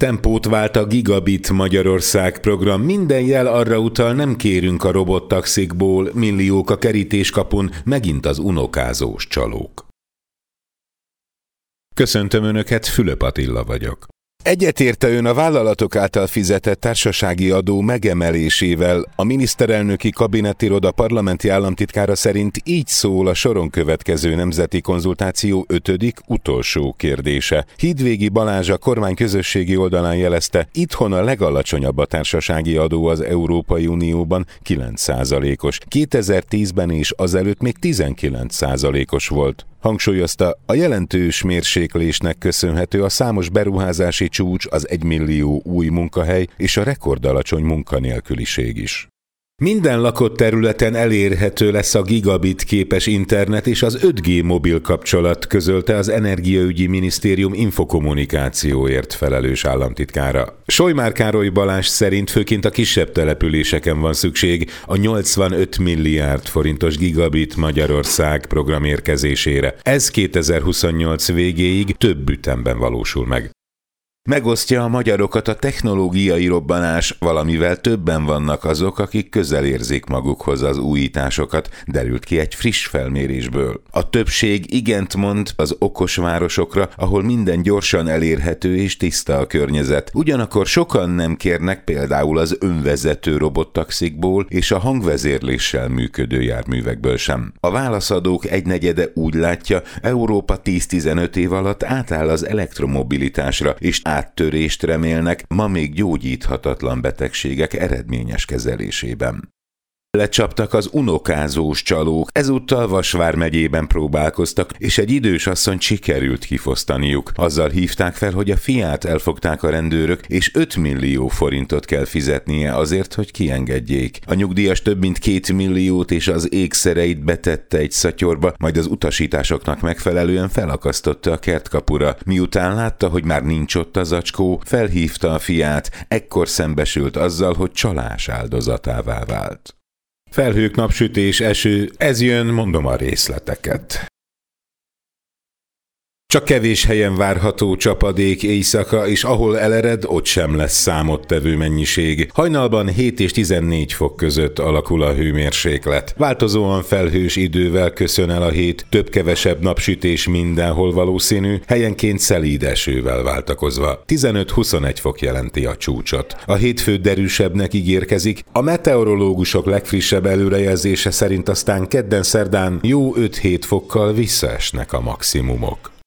Tempót vált a Gigabit Magyarország program. Minden jel arra utal, nem kérünk a robottaxikból, milliók a kerítéskapun, megint az unokázós csalók. Köszöntöm Önöket, Fülöp Attila vagyok. Egyetérte Ön a vállalatok által fizetett társasági adó megemelésével? A miniszterelnöki kabinettiroda parlamenti államtitkára szerint így szól a soron következő nemzeti konzultáció 5. utolsó kérdése. Hídvégi Balázs a kormány közösségi oldalán jelezte, itthon a legalacsonyabb a társasági adó az Európai Unióban, 9%-os. 2010-ben és azelőtt még 19%-os volt. Hangsúlyozta, a jelentős mérséklésnek köszönhető a számos beruházási csúcs, az 1 millió új munkahely és a rekordalacsony munkanélküliség is. Minden lakott területen elérhető lesz a gigabit képes internet és az 5G mobil kapcsolat, közölte az Energiaügyi Minisztérium infokommunikációért felelős államtitkára. Sojmár Károly Balázs szerint főként a kisebb településeken van szükség a 85 milliárd forintos Gigabit Magyarország program érkezésére. Ez 2028 végéig több ütemben valósul meg. Megosztja a magyarokat a technológiai robbanás, valamivel többen vannak azok, akik közel érzik magukhoz az újításokat, derült ki egy friss felmérésből. A többség igent mond az okos városokra, ahol minden gyorsan elérhető és tiszta a környezet. Ugyanakkor sokan nem kérnek például az önvezető robottaxikból és a hangvezérléssel működő járművekből sem. A válaszadók egynegyede úgy látja, Európa 10-15 év alatt átáll az elektromobilitásra, és áttörést remélnek ma még gyógyíthatatlan betegségek eredményes kezelésében. Lecsaptak az unokázós csalók, ezúttal Vas vármegyében próbálkoztak, és egy idős asszonyt sikerült kifosztaniuk. Azzal hívták fel, hogy a fiát elfogták a rendőrök, és 5 millió forintot kell fizetnie azért, hogy kiengedjék. A nyugdíjas több mint 2 milliót és az ékszereit betette egy szatyorba, majd az utasításoknak megfelelően felakasztotta a kertkapura. Miután látta, hogy már nincs ott a zacskó, felhívta a fiát, ekkor szembesült azzal, hogy csalás áldozatává vált. Felhők, napsütés, eső, ez jön, mondom a részleteket. Csak kevés helyen várható csapadék éjszaka, és ahol elered, ott sem lesz számottevő mennyiség. Hajnalban 7 és 14 fok között alakul a hőmérséklet. Változóan felhős idővel köszön el a hét, több-kevesebb napsütés mindenhol valószínű, helyenként szelíd esővel váltakozva. 15-21 fok jelenti a csúcsot. A hétfő derűsebbnek ígérkezik, a meteorológusok legfrissebb előrejelzése szerint aztán kedden-szerdán jó 5-7 fokkal visszaesnek a maximumok.